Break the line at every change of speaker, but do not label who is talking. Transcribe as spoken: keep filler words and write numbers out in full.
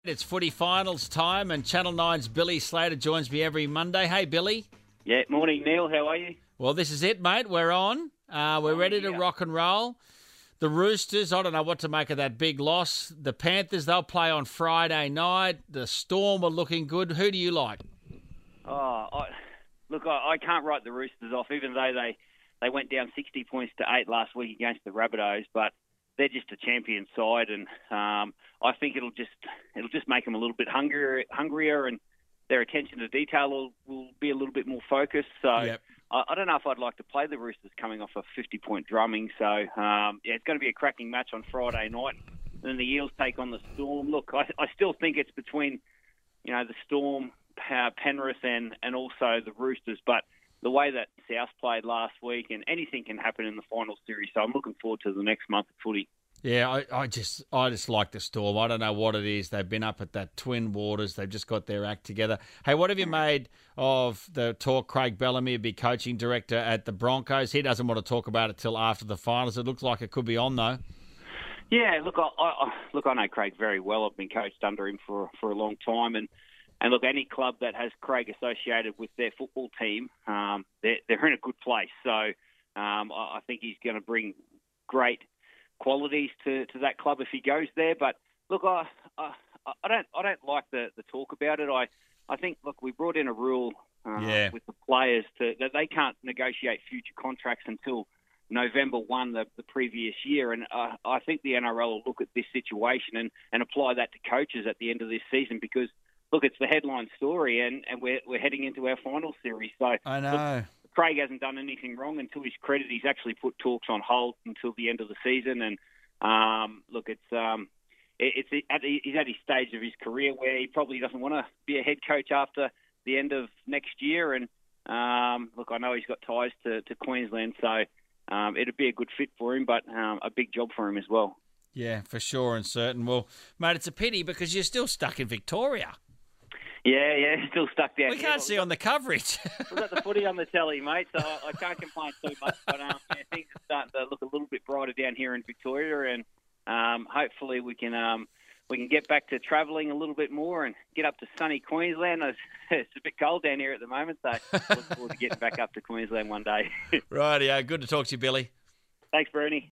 It's footy finals time, and Channel nine's Billy Slater joins me every Monday. Hey, Billy.
Yeah, morning, Neil. How are you?
Well, this is it, mate. We're on. Uh, we're
Oh,
ready to
yeah.
rock and roll. The Roosters, I don't know what to make of that big loss. The Panthers, they'll play on Friday night. The Storm are looking good. Who do you like?
Oh, I, look, I, I can't write the Roosters off, even though they, they went down sixty points to eight last week against the Rabbitohs. But they're just a champion side, and um, I think it'll just it'll just make them a little bit hungrier, hungrier, and their attention to detail will, will be a little bit more focused. So
Yep.
I, I don't know if I'd like to play the Roosters coming off a fifty-point drumming. So um, yeah, it's going to be a cracking match on Friday night. And then the Eels take on the Storm. Look, I, I still think it's between you know the Storm, uh, Penrith, and and also the Roosters, but the way that South played last week, and anything can happen in the final series. So I'm looking forward to the next month of footy.
Yeah, I, I just I just like the Storm. I don't know what it is. They've been up at that Twin Waters. They've just got their act together. Hey, what have you made of the talk Craig Bellamy will be coaching director at the Broncos? He doesn't want to talk about it till after the finals. It looks like it could be on, though.
Yeah, look, I, I, look, I know Craig very well. I've been coached under him for for a long time, and and look, any club that has Craig associated with their football team, um, they're they're in a good place. So um, I, I think he's going to bring great qualities to, to that club if he goes there. But look, I, I I don't I don't like the, the talk about it. I I think look, we brought in a rule uh,
Yeah.
with the players to, that they can't negotiate future contracts until November first the, the previous year, and uh, I think the N R L will look at this situation and, and apply that to coaches at the end of this season because look, it's the headline story, and, and we're we're heading into our final series. So
I know.
Look, Craig hasn't done anything wrong. Until his credit, he's actually put talks on hold until the end of the season. And um, look, it's um, it, it's at, he's at his stage of his career where he probably doesn't want to be a head coach after the end of next year. And um, look, I know he's got ties to, to Queensland, so um, it'd be a good fit for him, but um, a big job for him as well.
Yeah, for sure and certain. Well, mate, it's a pity because you're still stuck in Victoria.
Yeah, yeah, still stuck down
We
here.
can't see on the coverage.
We've got the footy on the telly, mate, so I, I can't complain too much. But um, yeah, things are starting to look a little bit brighter down here in Victoria, and um, hopefully we can um, we can get back to travelling a little bit more and get up to sunny Queensland. It's, it's a bit cold down here at the moment, so look forward to getting back up to Queensland one day.
Rightio, good to talk to you, Billy.
Thanks, Bernie.